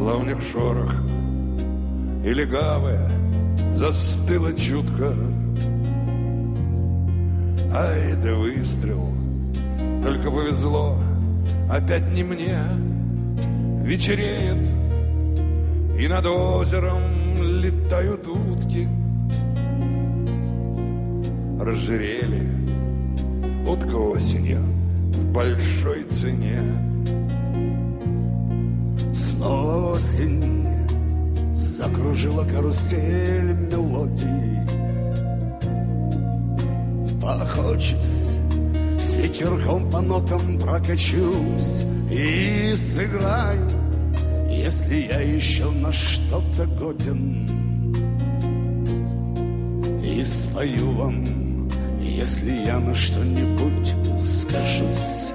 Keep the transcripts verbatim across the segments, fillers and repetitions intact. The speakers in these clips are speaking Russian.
плавник шорох, и легавая застыла чутко. Ай да выстрел, только повезло, опять не мне. Вечереет, и над озером летают утки. Разжирели, утка осенью в большой цене. Снова осень закружила карусель мелодий. Поохочусь, с ветерком по нотам прокачусь и сыграю, если я еще на что-то годен. И спою вам, если я на что-нибудь скажусь.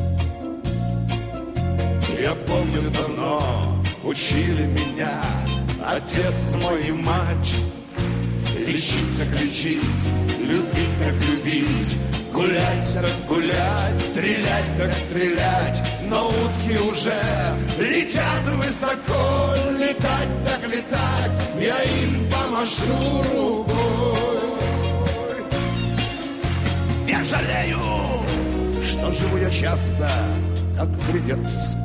Я помню давно, учили меня отец мой и мать. Лечить так лечить, любить так любить, гулять так гулять, стрелять так стрелять. Но утки уже летят высоко, летать так летать, я им помашу рукой. Я жалею, что живу я часто, как придется.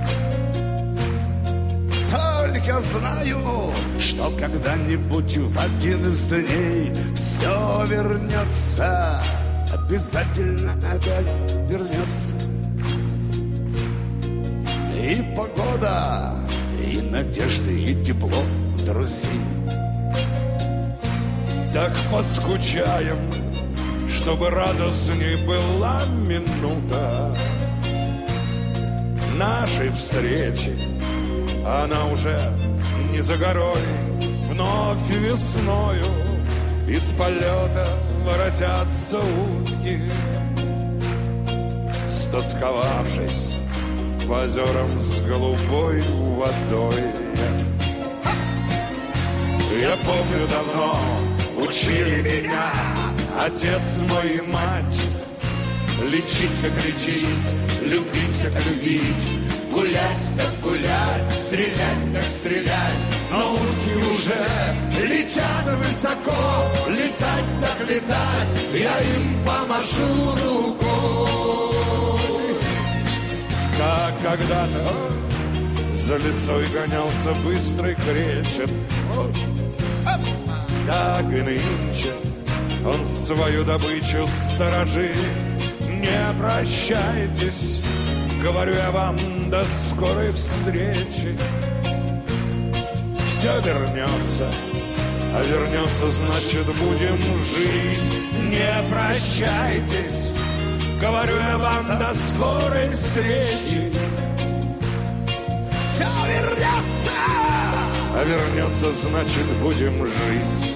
Только знаю, что когда-нибудь в один из дней все вернется, обязательно опять вернется. И погода, и надежды, и тепло друзей. Так поскучаем, чтобы радостней была минута нашей встречи. Она уже не за горой, вновь весною из полета воротятся утки, стосковавшись по озерам с голубой водой. Я помню давно, учили меня отец мой и мать. Лечить так лечить, любить так любить, гулять так гулять, стрелять так стрелять. Но утки уже летят высоко, летать так летать, я им помашу рукой. Как когда-то за лесой гонялся быстрый кречет, так и нынче он свою добычу сторожит. Не прощайтесь, говорю я вам, до скорой встречи. Все вернется, а вернется, значит, будем жить. Не прощайтесь, говорю я вам, до скорой встречи. Все вернется, а вернется, значит, будем жить.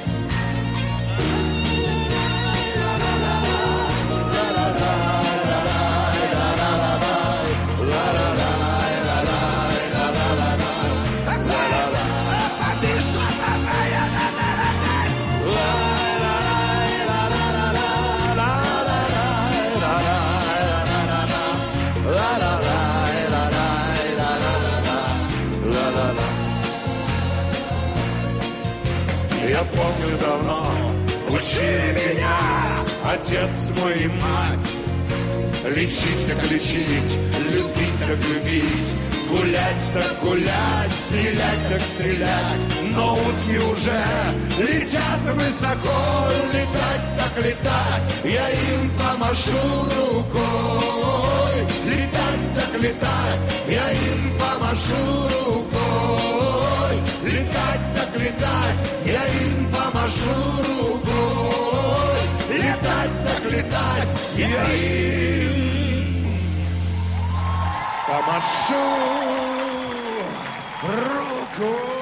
Я помню давно, учили меня отец мой и мать. Лечить так лечить, любить так любить, гулять так гулять, стрелять так стрелять. Но утки уже летят высоко, летать так летать, я им помашу рукой. Летать так летать, я им помашу рукой. Летать так летать, я им помашу рукой. Летать так летать, я им помашу рукой.